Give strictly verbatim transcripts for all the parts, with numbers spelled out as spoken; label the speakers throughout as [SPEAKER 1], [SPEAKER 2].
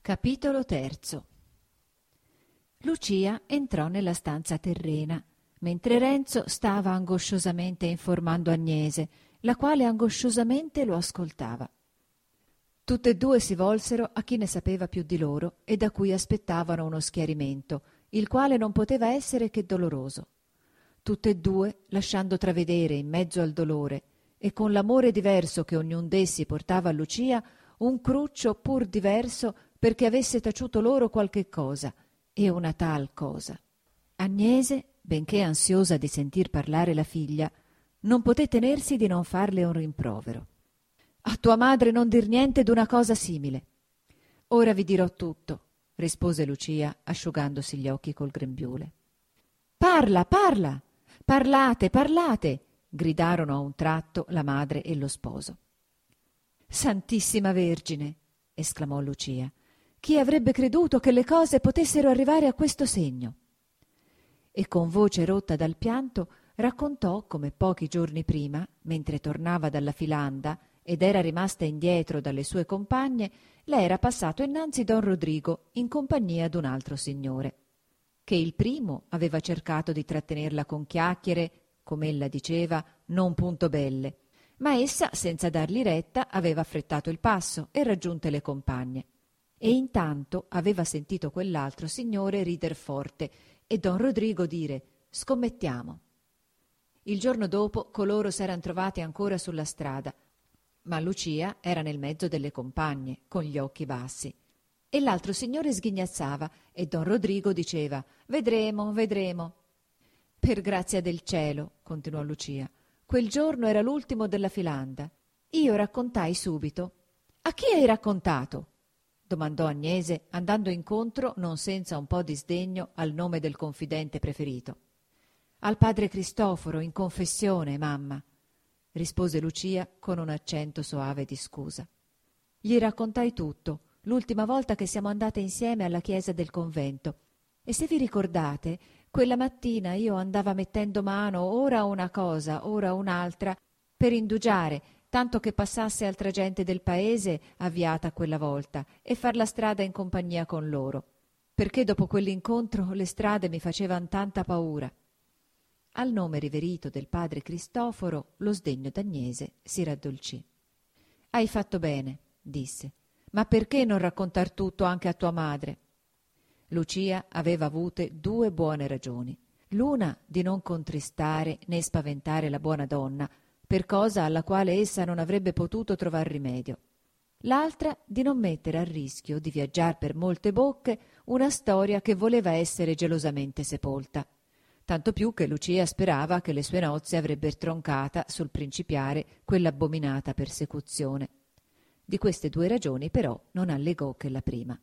[SPEAKER 1] Capitolo terzo. Lucia entrò nella stanza terrena, mentre Renzo stava angosciosamente informando Agnese, la quale angosciosamente lo ascoltava. Tutte e due si volsero a chi ne sapeva più di loro e da cui aspettavano uno schiarimento, il quale non poteva essere che doloroso. Tutte e due, lasciando travedere in mezzo al dolore e con l'amore diverso che ognun d'essi portava a Lucia, un cruccio pur diverso perché avesse taciuto loro qualche cosa, e una tal cosa. Agnese, benché ansiosa di sentir parlare la figlia, non poté tenersi di non farle un rimprovero. «A tua madre non dir niente d'una cosa simile». «Ora vi dirò tutto», rispose Lucia, asciugandosi gli occhi col grembiule. «Parla, parla! Parlate, parlate!» gridarono a un tratto la madre e lo sposo. «Santissima Vergine!» esclamò Lucia. «Chi avrebbe creduto che le cose potessero arrivare a questo segno?» E con voce rotta dal pianto raccontò come pochi giorni prima, mentre tornava dalla filanda ed era rimasta indietro dalle sue compagne, le era passato innanzi don Rodrigo in compagnia d'un altro signore, che il primo aveva cercato di trattenerla con chiacchiere, come ella diceva, non punto belle, ma essa, senza dargli retta, aveva affrettato il passo e raggiunte le compagne. E intanto aveva sentito quell'altro signore rider forte e don Rodrigo dire «Scommettiamo». Il giorno dopo coloro s'eran trovati ancora sulla strada, ma Lucia era nel mezzo delle compagne, con gli occhi bassi. E l'altro signore sghignazzava e don Rodrigo diceva «Vedremo, vedremo». «Per grazia del cielo», continuò Lucia, «quel giorno era l'ultimo della filanda. Io raccontai subito». «A chi hai raccontato?» domandò Agnese, andando incontro, non senza un po' di sdegno, al nome del confidente preferito. «Al padre Cristoforo, in confessione, mamma», rispose Lucia con un accento soave di scusa. «Gli raccontai tutto, l'ultima volta che siamo andate insieme alla chiesa del convento. E se vi ricordate, quella mattina io andava mettendo mano ora a una cosa, ora a un'altra, per indugiare, tanto che passasse altra gente del paese avviata quella volta e far la strada in compagnia con loro, perché dopo quell'incontro le strade mi facevan tanta paura». Al nome riverito del padre Cristoforo lo sdegno d'Agnese si raddolcì. «Hai fatto bene», disse, «ma perché non raccontar tutto anche a tua madre?» Lucia aveva avute due buone ragioni, l'una di non contristare né spaventare la buona donna per cosa alla quale essa non avrebbe potuto trovar rimedio, l'altra di non mettere a rischio di viaggiar per molte bocche una storia che voleva essere gelosamente sepolta, tanto più che Lucia sperava che le sue nozze avrebbe troncata sul principiare quell'abbominata persecuzione. Di queste due ragioni però non allegò che la prima.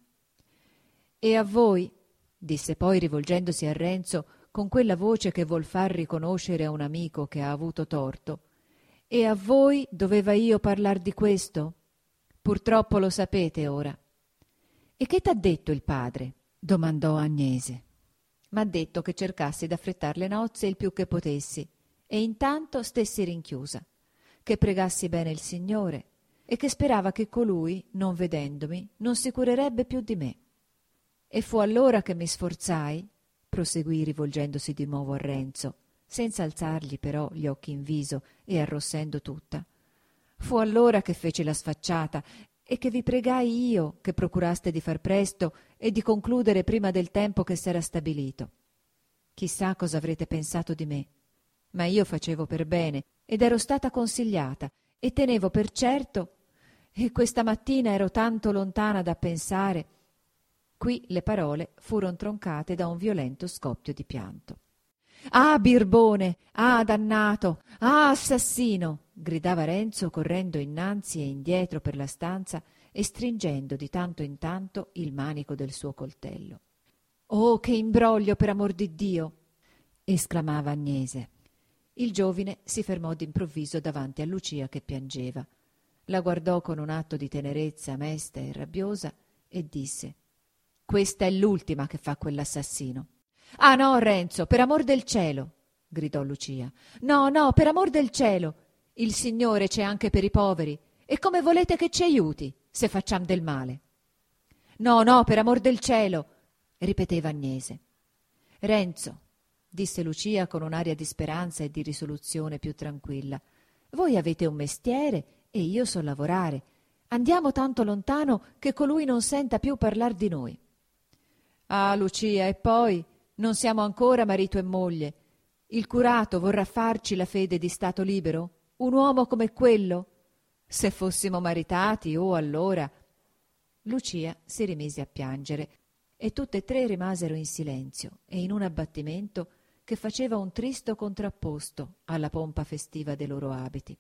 [SPEAKER 1] «E a voi», disse poi rivolgendosi a Renzo con quella voce che vuol far riconoscere a un amico che ha avuto torto, «e a voi doveva io parlar di questo? Purtroppo lo sapete ora». «E che t'ha detto il padre?» domandò Agnese. «M'ha detto che cercassi d'affrettar le nozze il più che potessi e intanto stessi rinchiusa, che pregassi bene il Signore e che sperava che colui, non vedendomi, non si curerebbe più di me. E fu allora che mi sforzai», proseguì rivolgendosi di nuovo a Renzo, senza alzargli però gli occhi in viso e arrossendo tutta, «fu allora che feci la sfacciata e che vi pregai io che procuraste di far presto e di concludere prima del tempo che s'era stabilito. Chissà cosa avrete pensato di me, ma io facevo per bene ed ero stata consigliata e tenevo per certo, e questa mattina ero tanto lontana da pensare». Qui le parole furono troncate da un violento scoppio di pianto. «Ah, birbone! Ah, dannato! Ah, assassino!» gridava Renzo correndo innanzi e indietro per la stanza e stringendo di tanto in tanto il manico del suo coltello. «Oh, che imbroglio, per amor di Dio!» esclamava Agnese. Il giovine si fermò d'improvviso davanti a Lucia che piangeva. La guardò con un atto di tenerezza mesta e rabbiosa e disse: «Questa è l'ultima che fa quell'assassino». «Ah no, Renzo, per amor del cielo!» gridò Lucia. «No, no, per amor del cielo! Il Signore c'è anche per i poveri, e come volete che ci aiuti, se facciam del male?» No, no, per amor del cielo, ripeteva Agnese. Renzo, disse Lucia con un'aria di speranza e di risoluzione più tranquilla, voi avete un mestiere e io so lavorare. Andiamo tanto lontano che colui non senta più parlar di noi. Ah, Lucia, e poi non siamo ancora marito e moglie. Il curato vorrà farci la fede di stato libero? Un uomo come quello? Se fossimo maritati, oh allora. Lucia si rimise a piangere e tutte e tre rimasero in silenzio e in un abbattimento che faceva un tristo contrapposto alla pompa festiva dei loro abiti.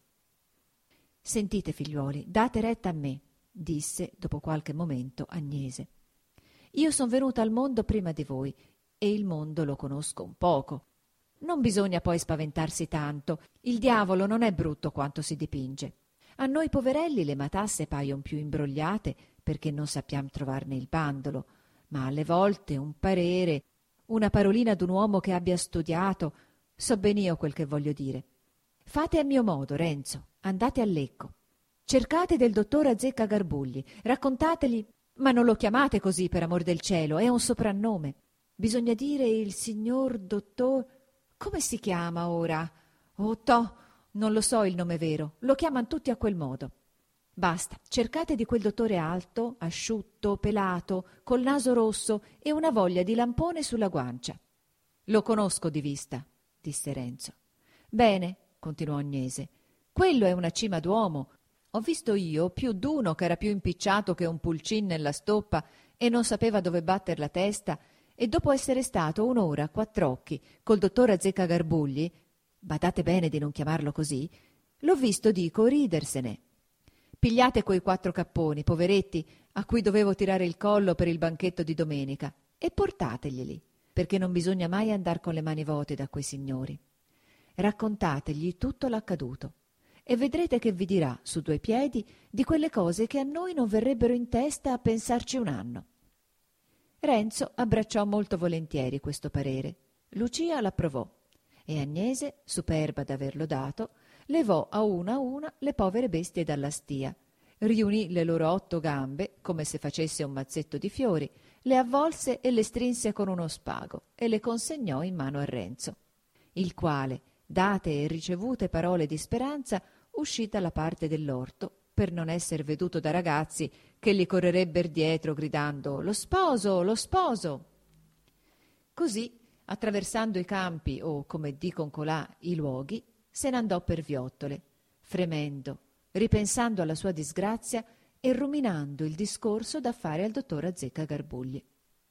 [SPEAKER 1] Sentite, figliuoli, date retta a me, disse dopo qualche momento Agnese. Io son venuta al mondo prima di voi e il mondo lo conosco un poco. Non bisogna poi spaventarsi tanto, il diavolo non è brutto quanto si dipinge. A noi poverelli le matasse paion più imbrogliate perché non sappiam trovarne il bandolo, ma alle volte un parere, una parolina d'un uomo che abbia studiato, so ben io quel che voglio dire. Fate a mio modo, Renzo, andate a Lecco. Cercate del dottor Azzecca Garbugli, raccontategli, ma non lo chiamate così per amor del cielo, è un soprannome. Bisogna dire il signor dottor... Come si chiama ora? Oh, toh, non lo so il nome vero, lo chiaman tutti a quel modo. Basta, cercate di quel dottore alto, asciutto, pelato, col naso rosso e una voglia di lampone sulla guancia. Lo conosco di vista, disse Renzo. Bene, continuò Agnese, quello è una cima d'uomo. Ho visto io più d'uno che era più impicciato che un pulcin nella stoppa e non sapeva dove batter la testa, e dopo essere stato un'ora a quattr'occhi col dottor Azzecca Garbugli, badate bene di non chiamarlo così, l'ho visto, dico, ridersene. Pigliate quei quattro capponi, poveretti, a cui dovevo tirare il collo per il banchetto di domenica, e portateglieli, perché non bisogna mai andar con le mani vuote da quei signori. Raccontategli tutto l'accaduto, e vedrete che vi dirà, su due piedi, di quelle cose che a noi non verrebbero in testa a pensarci un anno. Renzo abbracciò molto volentieri questo parere. Lucia l'approvò, e Agnese, superba d'averlo dato, levò a una a una le povere bestie dalla stia, riunì le loro otto gambe come se facesse un mazzetto di fiori, le avvolse e le strinse con uno spago e le consegnò in mano a Renzo, il quale, date e ricevute parole di speranza, uscì dalla parte dell'orto per non esser veduto da ragazzi che gli correrebber dietro gridando «Lo sposo! Lo sposo!». Così, attraversando i campi o, come dicon colà, i luoghi, se n'andò per viottole, fremendo, ripensando alla sua disgrazia e ruminando il discorso da fare al dottor Azzecca Garbugli.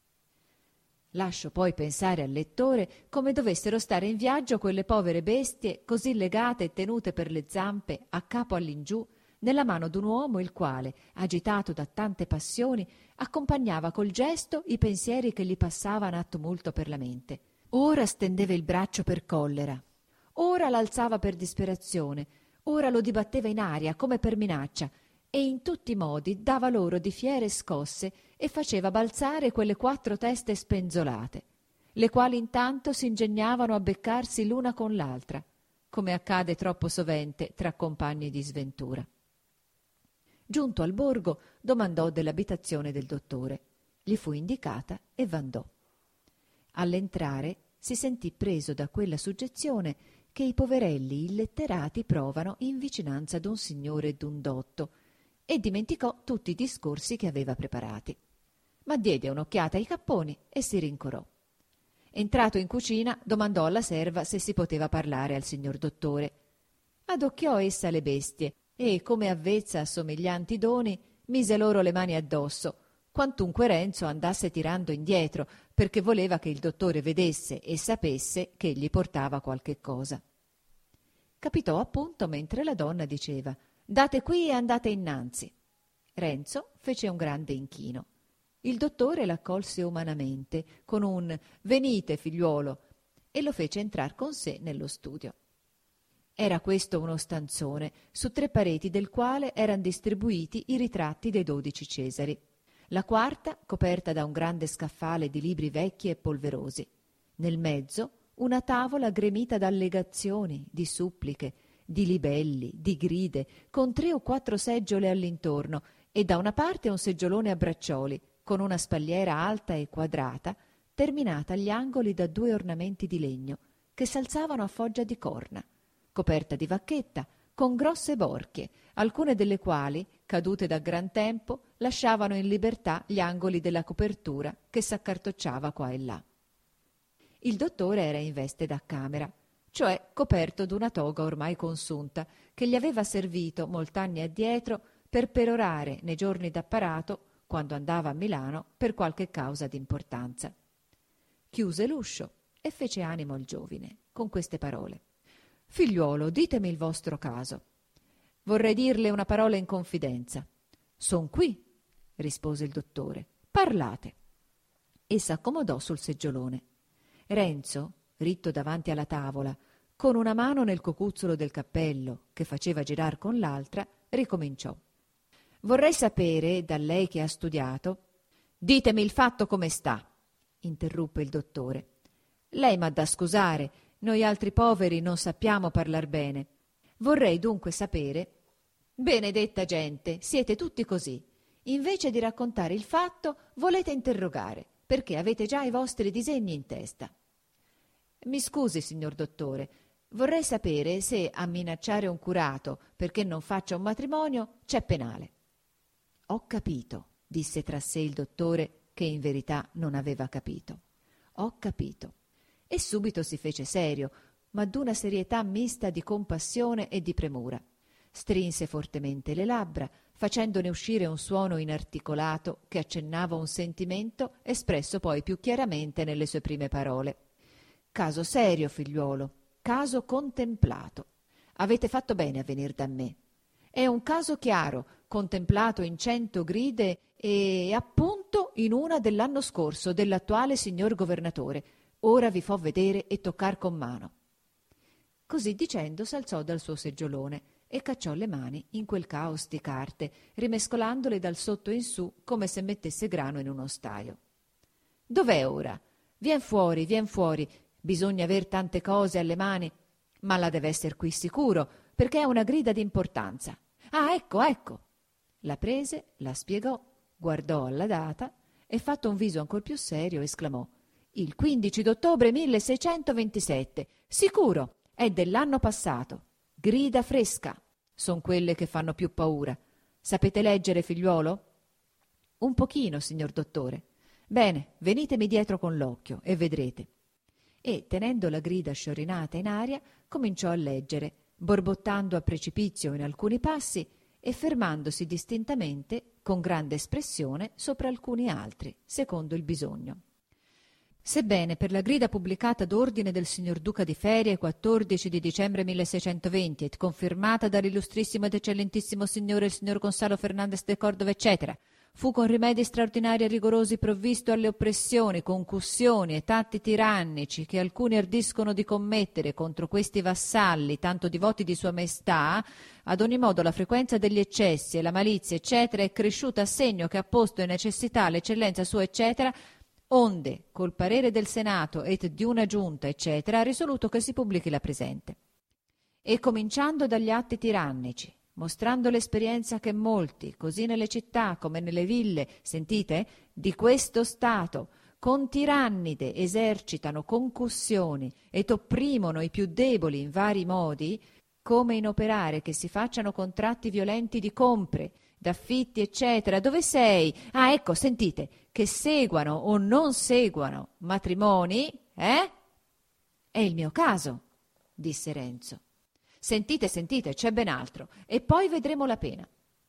[SPEAKER 1] Lascio poi pensare al lettore come dovessero stare in viaggio quelle povere bestie così legate e tenute per le zampe a capo all'ingiù nella mano d'un uomo il quale, agitato da tante passioni, accompagnava col gesto i pensieri che gli passavano a tumulto per la mente. Ora stendeva il braccio per collera, ora l'alzava per disperazione, ora lo dibatteva in aria come per minaccia, e in tutti i modi dava loro di fiere scosse e faceva balzare quelle quattro teste spenzolate, le quali intanto s'ingegnavano a beccarsi l'una con l'altra, come accade troppo sovente tra compagni di sventura. Giunto al borgo, domandò dell'abitazione del dottore. Gli fu indicata e v'andò. All'entrare si sentì preso da quella suggezione che i poverelli illetterati provano in vicinanza d'un signore e d'un dotto, e dimenticò tutti i discorsi che aveva preparati. Ma diede un'occhiata ai capponi e si rincorò. Entrato in cucina, domandò alla serva se si poteva parlare al signor dottore. Adocchiò essa le bestie e, come avvezza a somiglianti doni, mise loro le mani addosso, quantunque Renzo andasse tirando indietro, perché voleva che il dottore vedesse e sapesse che egli portava qualche cosa. Capitò appunto mentre la donna diceva «Date qui e andate innanzi». Renzo fece un grande inchino. Il dottore l'accolse umanamente con un «Venite, figliuolo», e lo fece entrar con sé nello studio. Era questo uno stanzone, su tre pareti del quale eran distribuiti i ritratti dei dodici Cesari. La quarta, coperta da un grande scaffale di libri vecchi e polverosi. Nel mezzo una tavola gremita d'allegazioni, di suppliche, di libelli, di gride, con tre o quattro seggiole all'intorno, e da una parte un seggiolone a braccioli, con una spalliera alta e quadrata, terminata agli angoli da due ornamenti di legno che s'alzavano a foggia di corna, coperta di vacchetta, con grosse borchie, alcune delle quali, cadute da gran tempo, lasciavano in libertà gli angoli della copertura che s'accartocciava qua e là. Il dottore era in veste da camera, cioè coperto d'una toga ormai consunta, che gli aveva servito molt'anni addietro per perorare nei giorni d'apparato, quando andava a Milano per qualche causa d'importanza. Chiuse l'uscio e fece animo al giovine con queste parole: «Figliuolo, ditemi il vostro caso. Vorrei dirle una parola in confidenza». «Son qui», rispose il dottore. «Parlate». E s'accomodò sul seggiolone. Renzo, ritto davanti alla tavola, con una mano nel cocuzzolo del cappello che faceva girar con l'altra, ricominciò: «Vorrei sapere, da lei che ha studiato». «Ditemi il fatto come sta», interruppe il dottore. «Lei m'ha da scusare, noi altri poveri non sappiamo parlar bene. Vorrei dunque sapere». «Benedetta gente, siete tutti così. Invece di raccontare il fatto, volete interrogare, perché avete già i vostri disegni in testa». «Mi scusi, signor dottore, vorrei sapere se a minacciare un curato perché non faccia un matrimonio c'è penale». «Ho capito», disse tra sé il dottore, che in verità non aveva capito. «Ho capito». E subito si fece serio, ma d'una serietà mista di compassione e di premura. Strinse fortemente le labbra, facendone uscire un suono inarticolato che accennava un sentimento espresso poi più chiaramente nelle sue prime parole. «Caso serio, figliuolo, caso contemplato. Avete fatto bene a venir da me. È un caso chiaro, contemplato in cento gride e appunto in una dell'anno scorso dell'attuale signor governatore. Ora vi fo vedere e toccar con mano». Così dicendo s'alzò dal suo seggiolone e cacciò le mani in quel caos di carte, rimescolandole dal sotto in su come se mettesse grano in uno staio. «Dov'è ora? Vien fuori, vien fuori. Bisogna aver tante cose alle mani, ma la deve esser qui sicuro, perché è una grida d'importanza. Ah, ecco, ecco». La prese, la spiegò, guardò alla data e, fatto un viso ancor più serio, esclamò: «Il quindici d'ottobre milleseicentoventisette. Sicuro, è dell'anno passato. Grida fresca. Son quelle che fanno più paura. Sapete leggere, figliuolo?» «Un pochino, signor dottore». «Bene, venitemi dietro con l'occhio e vedrete». E, tenendo la grida sciorinata in aria, cominciò a leggere, borbottando a precipizio in alcuni passi e fermandosi distintamente, con grande espressione, sopra alcuni altri, secondo il bisogno. Sebbene per la grida pubblicata d'ordine del signor Duca di Feria quattordici di dicembre milleseicentoventi et confermata dall'illustrissimo ed eccellentissimo signore il signor Gonzalo Fernandez de Cordova eccetera, fu con rimedi straordinari e rigorosi provvisto alle oppressioni, concussioni e tatti tirannici che alcuni ardiscono di commettere contro questi vassalli tanto divoti di sua maestà, ad ogni modo la frequenza degli eccessi e la malizia eccetera è cresciuta a segno che ha posto in necessità l'eccellenza sua eccetera, onde col parere del Senato et di una giunta eccetera ha risoluto che si pubblichi la presente. E cominciando dagli atti tirannici, mostrando l'esperienza che molti, così nelle città come nelle ville, sentite, di questo Stato, con tirannide esercitano concussioni ed opprimono i più deboli in vari modi, come in operare che si facciano contratti violenti di compre, d'affitti eccetera. Dove sei? Ah, ecco, sentite, che seguano o non seguano matrimoni, eh? È il mio caso, disse Renzo. Sentite, sentite, c'è ben altro, e poi vedremo la pena.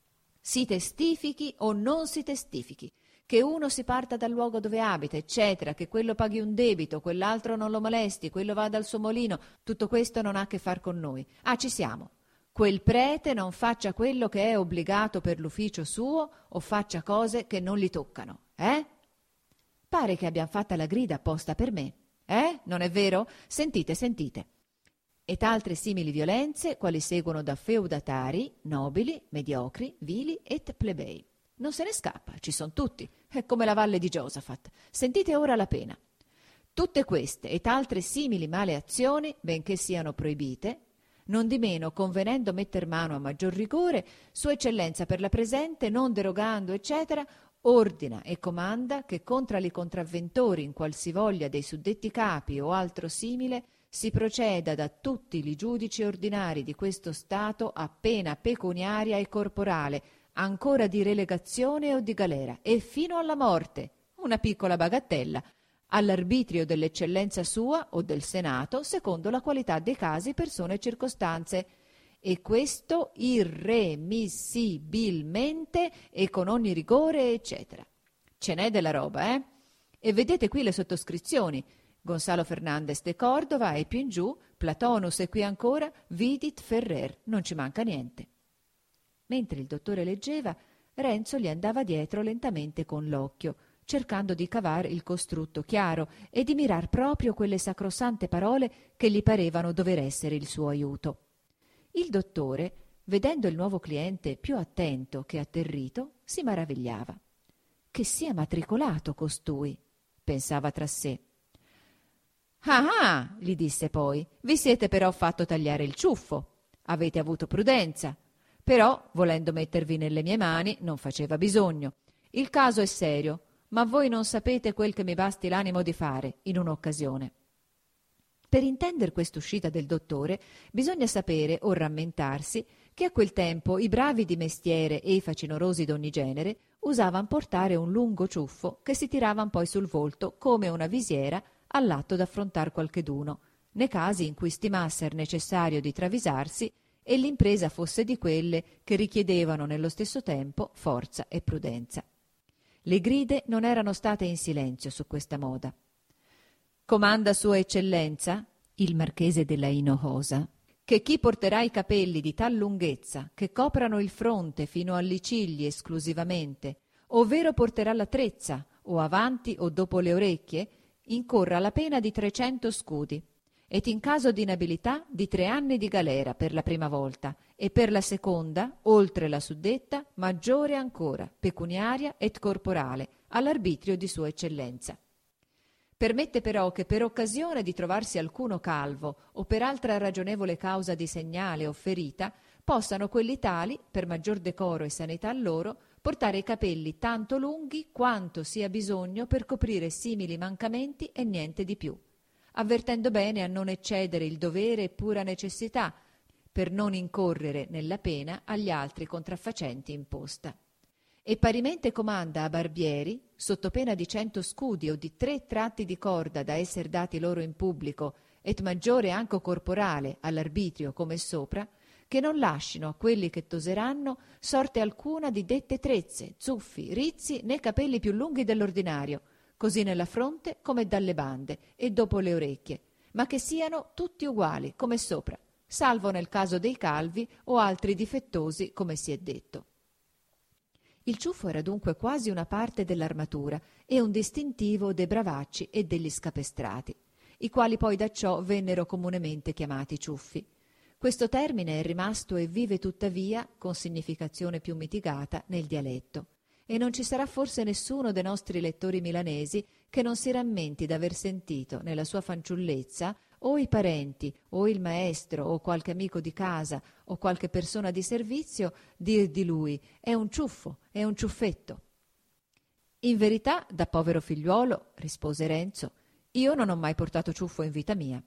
[SPEAKER 1] Si testifichi o non si testifichi, che uno si parta dal luogo dove abita, eccetera, che quello paghi un debito, quell'altro non lo molesti, quello vada al suo molino, tutto questo non ha a che far con noi. Ah, ci siamo. Quel prete non faccia quello che è obbligato per l'ufficio suo o faccia cose che non gli toccano, eh? Pare che abbiam fatta la grida apposta per me, eh? Non è vero? Sentite, sentite. Et altre simili violenze, quali seguono da feudatari, nobili, mediocri, vili et plebei. Non se ne scappa, ci son tutti, è come la valle di Giosafat. Sentite ora la pena. Tutte queste et altre simili male azioni, benché siano proibite, nondimeno convenendo metter mano a maggior rigore, Sua Eccellenza per la presente, non derogando, eccetera, ordina e comanda che contra li contravventori in qualsivoglia dei suddetti capi o altro simile si proceda da tutti i giudici ordinari di questo Stato a pena pecuniaria e corporale, ancora di relegazione o di galera, e fino alla morte, una piccola bagattella, all'arbitrio dell'eccellenza sua o del Senato, secondo la qualità dei casi, persone e circostanze, e questo irremissibilmente e con ogni rigore, eccetera. Ce n'è della roba, eh? E vedete qui le sottoscrizioni. Gonzalo Fernandez de Cordova e più in giù, Platonus e qui ancora, Vidit Ferrer, non ci manca niente. Mentre il dottore leggeva, Renzo gli andava dietro lentamente con l'occhio, cercando di cavar il costrutto chiaro e di mirar proprio quelle sacrosante parole che gli parevano dover essere il suo aiuto. Il dottore, vedendo il nuovo cliente più attento che atterrito, si maravigliava. Che sia matricolato costui, pensava tra sé. Ah ah, gli disse poi, vi siete però fatto tagliare il ciuffo. Avete avuto prudenza. Però, volendo mettervi nelle mie mani, non faceva bisogno. Il caso è serio, ma voi non sapete quel che mi basti l'animo di fare in un'occasione. Per intender quest'uscita del dottore bisogna sapere o rammentarsi che a quel tempo i bravi di mestiere e i facinorosi d'ogni genere usavan portare un lungo ciuffo che si tiravan poi sul volto come una visiera all'atto d'affrontar qualcheduno, nei casi in cui stimasser necessario di travisarsi e l'impresa fosse di quelle che richiedevano nello stesso tempo forza e prudenza. Le gride non erano state in silenzio su questa moda. Comanda Sua Eccellenza, il marchese della Hinojosa, che chi porterà i capelli di tal lunghezza che coprano il fronte fino alle ciglia esclusivamente, ovvero porterà la trezza o avanti o dopo le orecchie, incorra la pena di trecento scudi, et in caso di inabilità di tre anni di galera per la prima volta, e per la seconda, oltre la suddetta, maggiore ancora, pecuniaria et corporale, all'arbitrio di Sua Eccellenza. Permette però che per occasione di trovarsi alcuno calvo o per altra ragionevole causa di segnale o ferita, possano quelli tali, per maggior decoro e sanità loro, portare i capelli tanto lunghi quanto sia bisogno per coprire simili mancamenti e niente di più, avvertendo bene a non eccedere il dovere e pura necessità, per non incorrere nella pena agli altri contraffacenti imposta. E parimente comanda a barbieri, sotto pena di cento scudi o di tre tratti di corda da esser dati loro in pubblico, et maggiore anco corporale all'arbitrio come sopra, che non lascino a quelli che toseranno sorte alcuna di dette trezze, zuffi, rizzi né capelli più lunghi dell'ordinario, così nella fronte come dalle bande e dopo le orecchie, ma che siano tutti uguali come sopra, salvo nel caso dei calvi o altri difettosi come si è detto. Il ciuffo era dunque quasi una parte dell'armatura e un distintivo dei bravacci e degli scapestrati, i quali poi da ciò vennero comunemente chiamati ciuffi. Questo termine è rimasto e vive tuttavia, con significazione più mitigata, nel dialetto, e non ci sarà forse nessuno dei nostri lettori milanesi che non si rammenti d'aver sentito nella sua fanciullezza o i parenti, o il maestro, o qualche amico di casa, o qualche persona di servizio dir di lui: è un ciuffo, è un ciuffetto. In verità, da povero figliuolo, rispose Renzo, io non ho mai portato ciuffo in vita mia.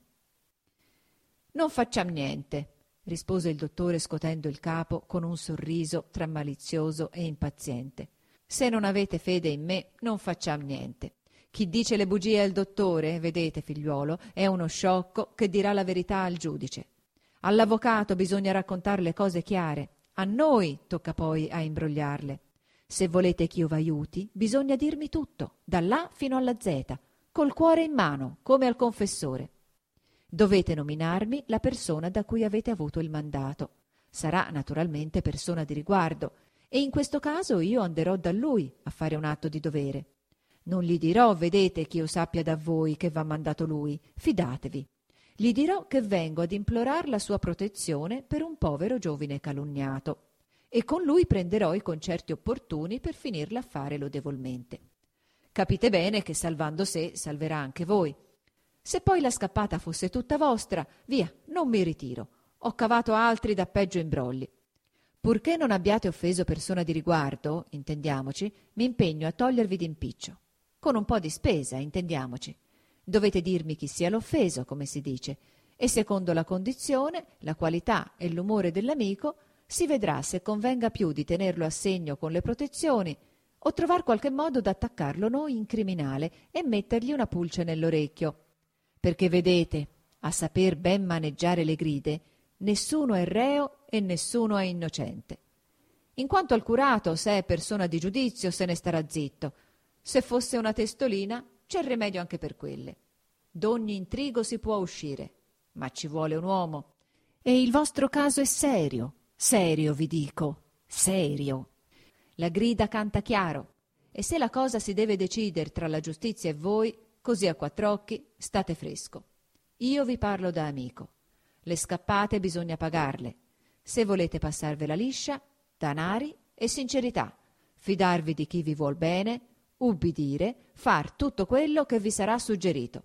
[SPEAKER 1] Non facciam niente, rispose il dottore scotendo il capo con un sorriso tra malizioso e impaziente. Se non avete fede in me, non facciam niente. Chi dice le bugie al dottore, vedete figliuolo, è uno sciocco che dirà la verità al giudice. All'avvocato bisogna raccontar le cose chiare, a noi tocca poi a imbrogliarle. Se volete ch'io v'aiuti, bisogna dirmi tutto, dall'A fino alla Z, col cuore in mano, come al confessore. Dovete nominarmi la persona da cui avete avuto il mandato. Sarà naturalmente persona di riguardo, e in questo caso io anderò da lui a fare un atto di dovere. Non gli dirò, vedete, che io sappia da voi che v'ha mandato lui, fidatevi. Gli dirò che vengo ad implorar la sua protezione per un povero giovine calunniato, e con lui prenderò i concerti opportuni per finir l'affare lodevolmente. Capite bene che salvando sé salverà anche voi. Se poi la scappata fosse tutta vostra, via, non mi ritiro. Ho cavato altri da peggio imbrogli. Purché non abbiate offeso persona di riguardo, intendiamoci, mi impegno a togliervi d'impiccio. Con un po' di spesa, intendiamoci. Dovete dirmi chi sia l'offeso, come si dice, e secondo la condizione, la qualità e l'umore dell'amico si vedrà se convenga più di tenerlo a segno con le protezioni o trovar qualche modo d'attaccarlo noi in criminale e mettergli una pulce nell'orecchio. Perché vedete, a saper ben maneggiare le gride, nessuno è reo e nessuno è innocente. In quanto al curato, se è persona di giudizio, se ne starà zitto. Se fosse una testolina, c'è rimedio anche per quelle. D'ogni intrigo si può uscire, ma ci vuole un uomo. E il vostro caso è serio, serio vi dico, serio. La grida canta chiaro, e se la cosa si deve decidere tra la giustizia e voi, così a quattr'occhi, state fresco. Io vi parlo da amico. Le scappate bisogna pagarle. Se volete passarvela liscia, danari e sincerità, fidarvi di chi vi vuol bene, ubbidire, far tutto quello che vi sarà suggerito.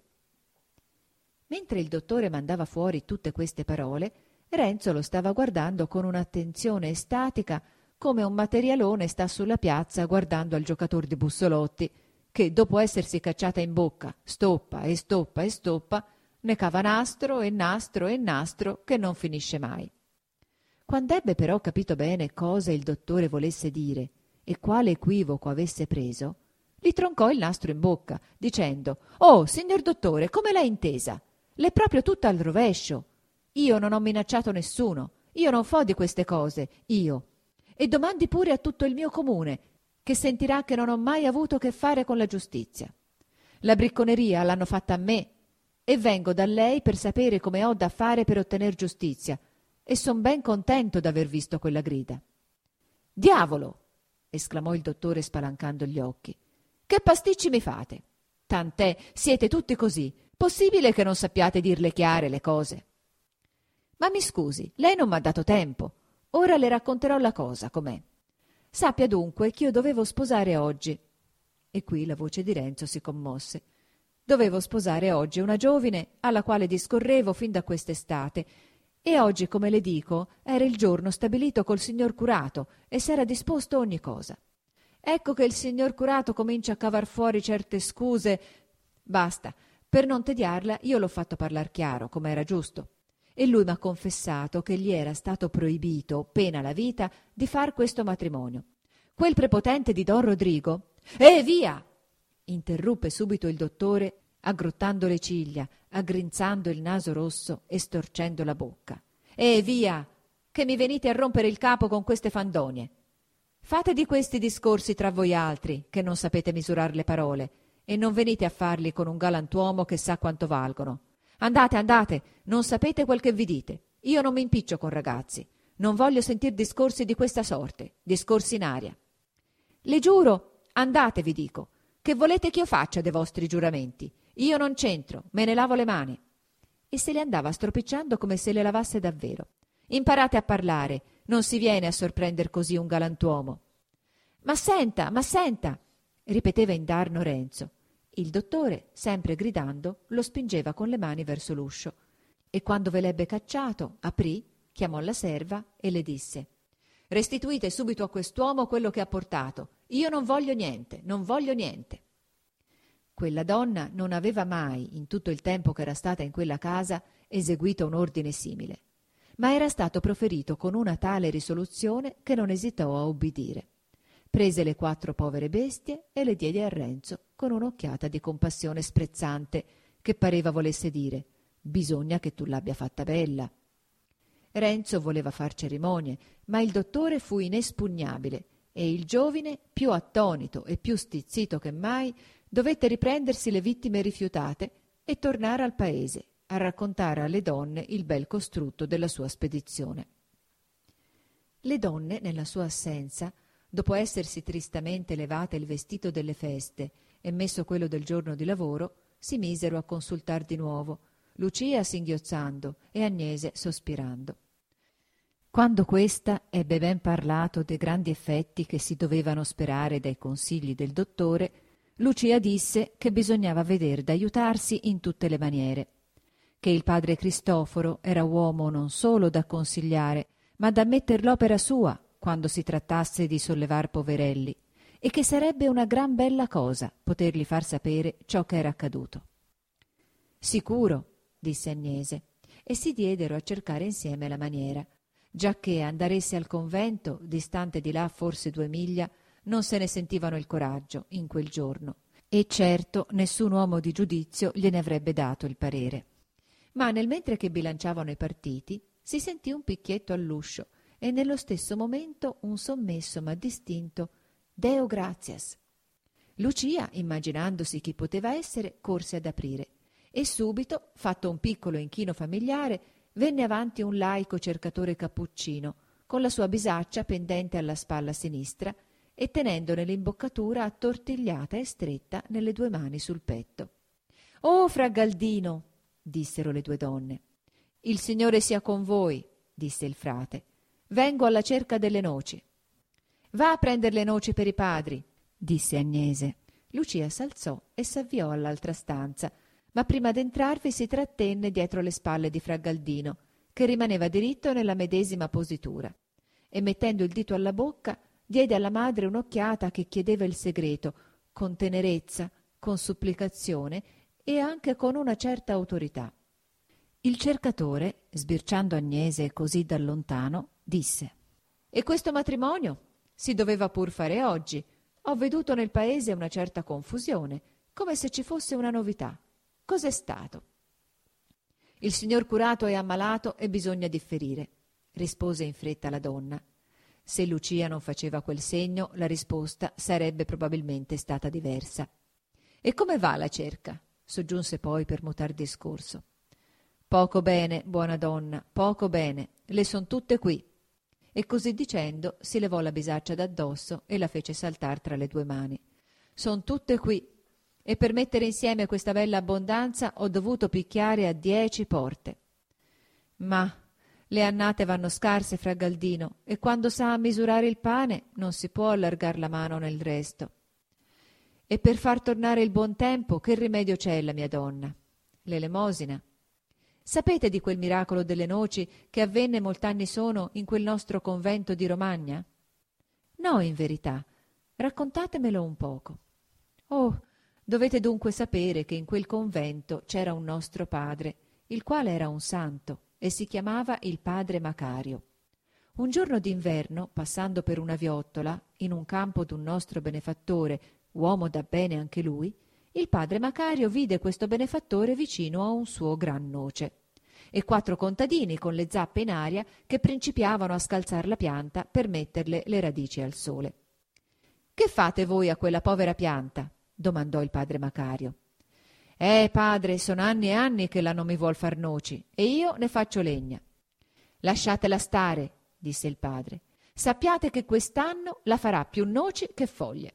[SPEAKER 1] Mentre il dottore mandava fuori tutte queste parole, Renzo lo stava guardando con un'attenzione estatica, come un materialone sta sulla piazza guardando al giocator di bussolotti, che dopo essersi cacciata in bocca stoppa e stoppa e stoppa, ne cava nastro e nastro e nastro che non finisce mai. Quand'ebbe però capito bene cosa il dottore volesse dire e quale equivoco avesse preso, gli troncò il nastro in bocca, dicendo: «Oh, signor dottore, come l'hai intesa? L'è proprio tutta al rovescio. Io non ho minacciato nessuno, io non fo di queste cose, io. E domandi pure a tutto il mio comune, che sentirà che non ho mai avuto che fare con la giustizia. La bricconeria l'hanno fatta a me, e vengo da lei per sapere come ho da fare per ottener giustizia, e son ben contento d'aver visto quella grida». «Diavolo!» esclamò il dottore spalancando gli occhi. «Che pasticci mi fate? Tant'è, siete tutti così. Possibile che non sappiate dirle chiare le cose?» «Ma mi scusi, lei non m'ha dato tempo. Ora le racconterò la cosa, com'è. Sappia dunque ch'io dovevo sposare oggi». E qui la voce di Renzo si commosse. «Dovevo sposare oggi una giovine alla quale discorrevo fin da quest'estate, e oggi, come le dico, era il giorno stabilito col signor curato e s'era disposto ogni cosa. Ecco che il signor curato comincia a cavar fuori certe scuse. Basta, per non tediarla io l'ho fatto parlar chiaro, come era giusto. E lui m'ha confessato che gli era stato proibito, pena la vita, di far questo matrimonio. Quel prepotente di Don Rodrigo... Eh, via!» interruppe subito il dottore, aggrottando le ciglia, aggrinzando il naso rosso e storcendo la bocca. «Eh, via! Che mi venite a rompere il capo con queste fandonie! Fate di questi discorsi tra voi altri, che non sapete misurar le parole, e non venite a farli con un galantuomo che sa quanto valgono. Andate, andate, non sapete quel che vi dite. Io non mi impiccio con ragazzi. Non voglio sentir discorsi di questa sorte, discorsi in aria. Le giuro, andate, vi dico. Che volete ch'io faccia dei vostri giuramenti? Io non c'entro, me ne lavo le mani». E se le andava stropicciando come se le lavasse davvero. «Imparate a parlare, non si viene a sorprender così un galantuomo». «Ma senta, ma senta!» ripeteva indarno Renzo. Il dottore, sempre gridando, lo spingeva con le mani verso l'uscio, e quando ve l'ebbe cacciato, aprì, chiamò la serva e le disse: «Restituite subito a quest'uomo quello che ha portato. Io non voglio niente, non voglio niente». Quella donna non aveva mai, in tutto il tempo che era stata in quella casa, eseguito un ordine simile, ma era stato proferito con una tale risoluzione che non esitò a ubbidire. Prese le quattro povere bestie e le diede a Renzo con un'occhiata di compassione sprezzante, che pareva volesse dire: «Bisogna che tu l'abbia fatta bella». Renzo voleva far cerimonie, ma il dottore fu inespugnabile, e il giovine, più attonito e più stizzito che mai, dovette riprendersi le vittime rifiutate e tornare al paese a raccontare alle donne il bel costrutto della sua spedizione. Le donne, nella sua assenza, dopo essersi tristamente levate il vestito delle feste e messo quello del giorno di lavoro, si misero a consultar di nuovo, Lucia singhiozzando e Agnese sospirando. Quando questa ebbe ben parlato dei grandi effetti che si dovevano sperare dai consigli del dottore, Lucia disse che bisognava veder d'aiutarsi in tutte le maniere, che il padre Cristoforo era uomo non solo da consigliare, ma da metter l'opera sua, quando si trattasse di sollevar poverelli, e che sarebbe una gran bella cosa potergli far sapere ciò che era accaduto. Sicuro, disse Agnese, e si diedero a cercare insieme la maniera, giacché andaresse al convento, distante di là forse due miglia, non se ne sentivano il coraggio in quel giorno, e certo nessun uomo di giudizio gliene avrebbe dato il parere. Ma nel mentre che bilanciavano i partiti, si sentì un picchietto all'uscio e nello stesso momento un sommesso ma distinto «Deo gratias». Lucia, immaginandosi chi poteva essere, corse ad aprire e subito, fatto un piccolo inchino familiare, venne avanti un laico cercatore cappuccino con la sua bisaccia pendente alla spalla sinistra e tenendone l'imboccatura attortigliata e stretta nelle due mani sul petto. «Oh, fra Galdino!» dissero le due donne. «Il Signore sia con voi», disse il frate. «Vengo alla cerca delle noci». «Va a prendere le noci per i padri», disse Agnese. Lucia s'alzò e s'avviò all'altra stanza, ma prima d'entrarvi si trattenne dietro le spalle di fra Galdino, che rimaneva diritto nella medesima positura, e mettendo il dito alla bocca diede alla madre un'occhiata che chiedeva il segreto, con tenerezza, con supplicazione e anche con una certa autorità. Il cercatore, sbirciando Agnese così da lontano, disse: «E questo matrimonio? Si doveva pur fare oggi. Ho veduto nel paese una certa confusione, come se ci fosse una novità. Cos'è stato?» «Il signor curato è ammalato e bisogna differire», rispose in fretta la donna. Se Lucia non faceva quel segno, la risposta sarebbe probabilmente stata diversa. «E come va la cerca?» soggiunse poi per mutar discorso. «Poco bene, buona donna, poco bene. Le son tutte qui». E così dicendo si levò la bisaccia d'addosso e la fece saltar tra le due mani. «Son tutte qui, e per mettere insieme questa bella abbondanza ho dovuto picchiare a dieci porte». «Ma le annate vanno scarse, fra Galdino, e quando sa misurare il pane non si può allargar la mano nel resto». «E per far tornare il buon tempo che rimedio c'è, la mia donna?» «L'elemosina». «Sapete di quel miracolo delle noci che avvenne molt'anni sono in quel nostro convento di Romagna?» «No, in verità. Raccontatemelo un poco». «Oh, dovete dunque sapere che in quel convento c'era un nostro padre, il quale era un santo, e si chiamava il padre Macario. Un giorno d'inverno, passando per una viottola, in un campo d'un nostro benefattore, uomo da bene anche lui, il padre Macario vide questo benefattore vicino a un suo gran noce e quattro contadini con le zappe in aria che principiavano a scalzar la pianta per metterle le radici al sole. «Che fate voi a quella povera pianta?» domandò il padre Macario. «Eh, padre, sono anni e anni che la non mi vuol far noci e io ne faccio legna». «Lasciatela stare», disse il padre. «Sappiate che quest'anno la farà più noci che foglie».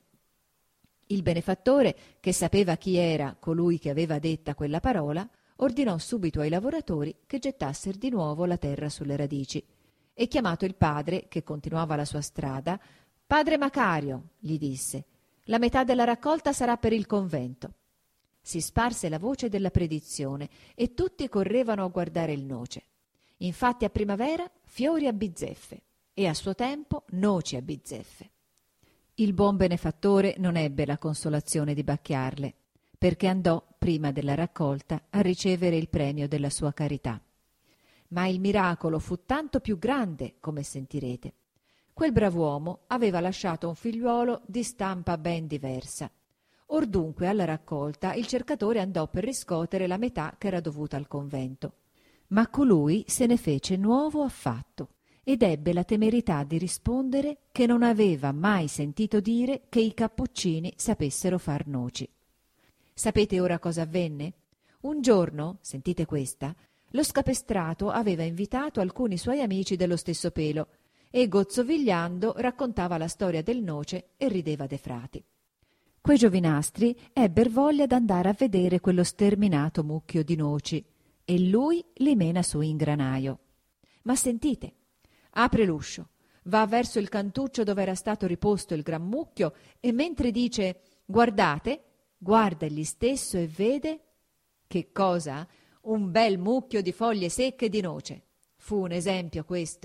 [SPEAKER 1] Il benefattore, che sapeva chi era colui che aveva detta quella parola, ordinò subito ai lavoratori che gettasser di nuovo la terra sulle radici e, chiamato il padre, che continuava la sua strada, «Padre Macario», gli disse, «la metà della raccolta sarà per il convento». Si sparse la voce della predizione e tutti correvano a guardare il noce. Infatti a primavera fiori a bizzeffe e a suo tempo noci a bizzeffe. Il buon benefattore non ebbe la consolazione di bacchiarle, perché andò, prima della raccolta, a ricevere il premio della sua carità. Ma il miracolo fu tanto più grande, come sentirete. Quel brav'uomo aveva lasciato un figliuolo di stampa ben diversa. Or dunque alla raccolta il cercatore andò per riscotere la metà che era dovuta al convento. Ma colui se ne fece nuovo affatto ed ebbe la temerità di rispondere che non aveva mai sentito dire che i cappuccini sapessero far noci. Sapete ora cosa avvenne? Un giorno, sentite questa, lo scapestrato aveva invitato alcuni suoi amici dello stesso pelo e, gozzovigliando, raccontava la storia del noce e rideva de frati. Quei giovinastri ebber voglia d'andare a vedere quello sterminato mucchio di noci e lui li mena su in granaio. Ma sentite, apre l'uscio, va verso il cantuccio dove era stato riposto il gran mucchio e mentre dice «Guardate», guarda egli stesso e vede che cosa? Un bel mucchio di foglie secche di noce. Fu un esempio questo,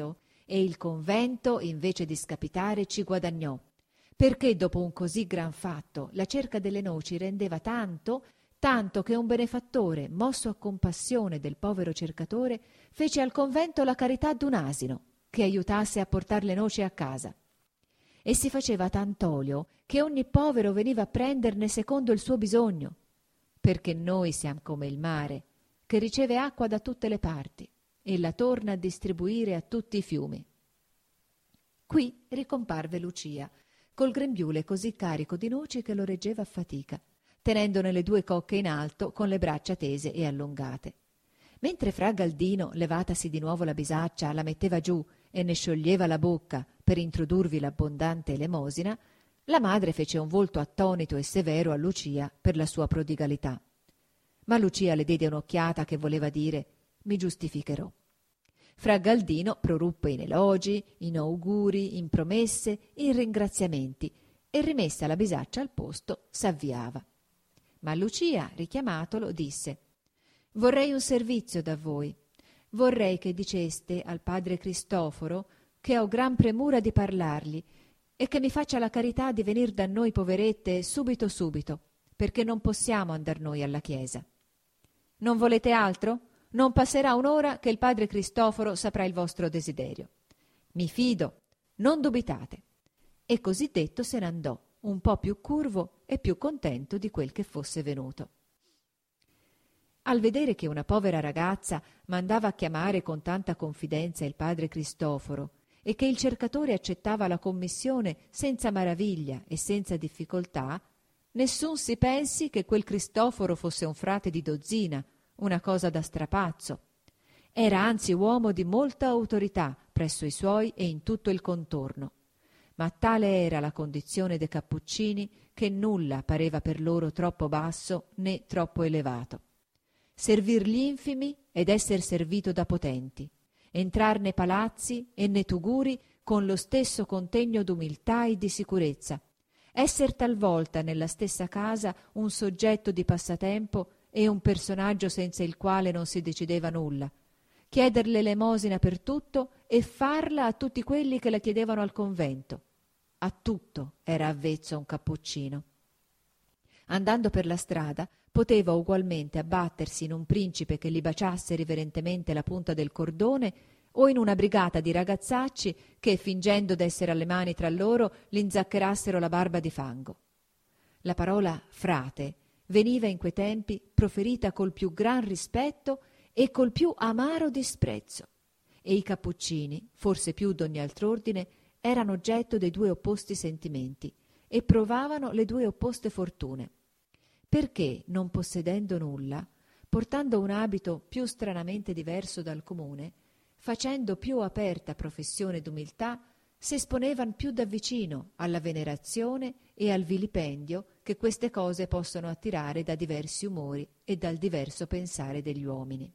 [SPEAKER 1] e il convento, invece di scapitare, ci guadagnò, perché dopo un così gran fatto la cerca delle noci rendeva tanto, tanto che un benefattore, mosso a compassione del povero cercatore, fece al convento la carità d'un asino, che aiutasse a portar le noci a casa. E si faceva tant'olio che ogni povero veniva a prenderne secondo il suo bisogno, perché noi siamo come il mare, che riceve acqua da tutte le parti e la torna a distribuire a tutti i fiumi. Qui ricomparve Lucia, col grembiule così carico di noci che lo reggeva a fatica, tenendone le due cocche in alto con le braccia tese e allungate. Mentre fra Galdino, levatasi di nuovo la bisaccia, la metteva giù e ne scioglieva la bocca per introdurvi l'abbondante elemosina, la madre fece un volto attonito e severo a Lucia per la sua prodigalità. Ma Lucia le diede un'occhiata che voleva dire: mi giustificherò. Fra Galdino proruppe in elogi, in auguri, in promesse, in ringraziamenti, e rimessa la bisaccia al posto s'avviava. Ma Lucia, richiamatolo, disse: vorrei un servizio da voi. Vorrei che diceste al padre Cristoforo che ho gran premura di parlargli e che mi faccia la carità di venir da noi poverette subito subito, perché non possiamo andar noi alla chiesa. Non volete altro? Non passerà un'ora che il padre Cristoforo saprà il vostro desiderio. Mi fido, non dubitate. E così detto se n'andò, un po' più curvo e più contento di quel che fosse venuto. Al vedere che una povera ragazza mandava a chiamare con tanta confidenza il padre Cristoforo e che il cercatore accettava la commissione senza maraviglia e senza difficoltà, nessun si pensi che quel Cristoforo fosse un frate di dozzina, una cosa da strapazzo. Era anzi uomo di molta autorità presso i suoi e in tutto il contorno. Ma tale era la condizione dei cappuccini che nulla pareva per loro troppo basso né troppo elevato. Servir gli infimi ed esser servito da potenti, entrar nei palazzi e nei tuguri con lo stesso contegno d'umiltà e di sicurezza, esser talvolta nella stessa casa un soggetto di passatempo e un personaggio senza il quale non si decideva nulla, chieder l'elemosina per tutto e farla a tutti quelli che la chiedevano al convento. A tutto era avvezzo un cappuccino. Andando per la strada, poteva ugualmente abbattersi in un principe che gli baciasse riverentemente la punta del cordone o in una brigata di ragazzacci che, fingendo d'essere alle mani tra loro, l'inzaccerassero la barba di fango. La parola frate veniva in quei tempi proferita col più gran rispetto e col più amaro disprezzo, e i cappuccini, forse più d'ogni altr'ordine, erano oggetto dei due opposti sentimenti e provavano le due opposte fortune, perché, non possedendo nulla, portando un abito più stranamente diverso dal comune, facendo più aperta professione d'umiltà, s'esponevan più da vicino alla venerazione e al vilipendio che queste cose possono attirare da diversi umori e dal diverso pensare degli uomini.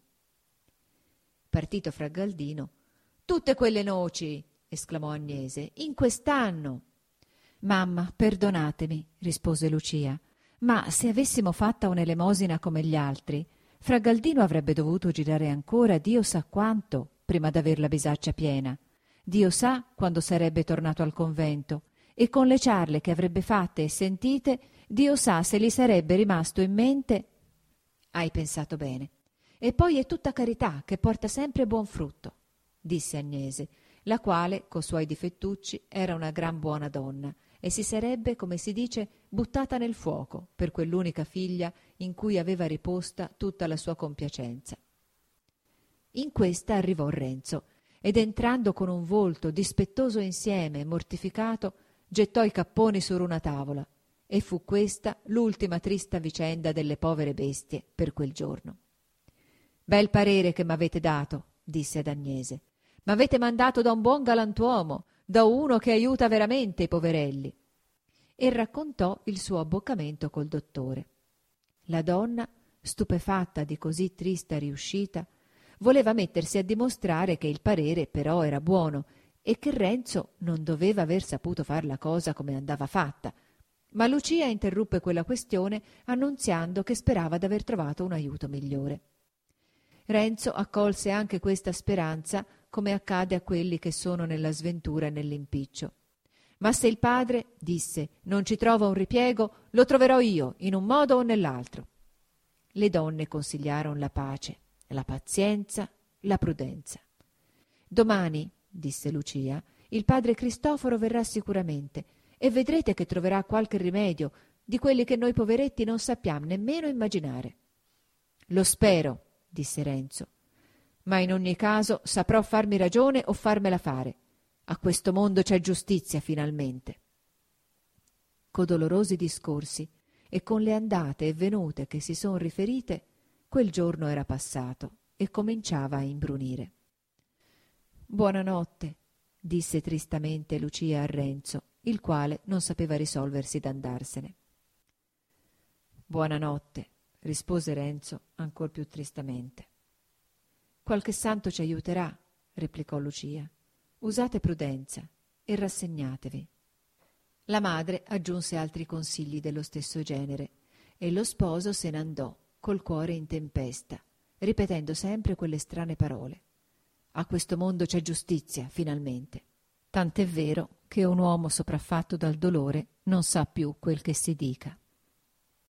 [SPEAKER 1] Partito fra Galdino: tutte quelle noci, esclamò Agnese, in quest'anno. Mamma, perdonatemi, rispose Lucia, ma se avessimo fatta un'elemosina come gli altri, fra Galdino avrebbe dovuto girare ancora Dio sa quanto prima d'aver la bisaccia piena. Dio sa quando sarebbe tornato al convento, e con le ciarle che avrebbe fatte e sentite, Dio sa se gli sarebbe rimasto in mente. Hai pensato bene. E poi è tutta carità che porta sempre buon frutto, disse Agnese, la quale, co' suoi difettucci, era una gran buona donna e si sarebbe, come si dice, buttata nel fuoco per quell'unica figlia in cui aveva riposta tutta la sua compiacenza. In questa arrivò Renzo, ed entrando con un volto dispettoso insieme e mortificato, gettò i capponi su una tavola, e fu questa l'ultima trista vicenda delle povere bestie per quel giorno. Bel parere che m'avete dato, disse ad Agnese. M'avete mandato da un buon galantuomo, da uno che aiuta veramente i poverelli. E raccontò il suo abboccamento col dottore. La donna, stupefatta di così trista riuscita, voleva mettersi a dimostrare che il parere però era buono e che Renzo non doveva aver saputo far la cosa come andava fatta, ma Lucia interruppe quella questione annunziando che sperava d'aver trovato un aiuto migliore. Renzo accolse anche questa speranza come accade a quelli che sono nella sventura e nell'impiccio. Ma se il padre, disse, non ci trova un ripiego, lo troverò io, in un modo o nell'altro. Le donne consigliarono la pace, la pazienza, la prudenza. Domani, disse Lucia, il padre Cristoforo verrà sicuramente e vedrete che troverà qualche rimedio di quelli che noi poveretti non sappiamo nemmeno immaginare. Lo spero, disse Renzo, ma in ogni caso saprò farmi ragione o farmela fare. A questo mondo c'è giustizia finalmente. Co dolorosi discorsi e con le andate e venute che si son riferite, quel giorno era passato e cominciava a imbrunire. Buonanotte, disse tristamente Lucia a Renzo, il quale non sapeva risolversi d'andarsene. Buonanotte, rispose Renzo ancor più tristamente. Qualche santo ci aiuterà, replicò Lucia. Usate prudenza e rassegnatevi. La madre aggiunse altri consigli dello stesso genere e lo sposo se ne andò col cuore in tempesta, ripetendo sempre quelle strane parole. A questo mondo c'è giustizia, finalmente. Tant'è vero che un uomo sopraffatto dal dolore non sa più quel che si dica.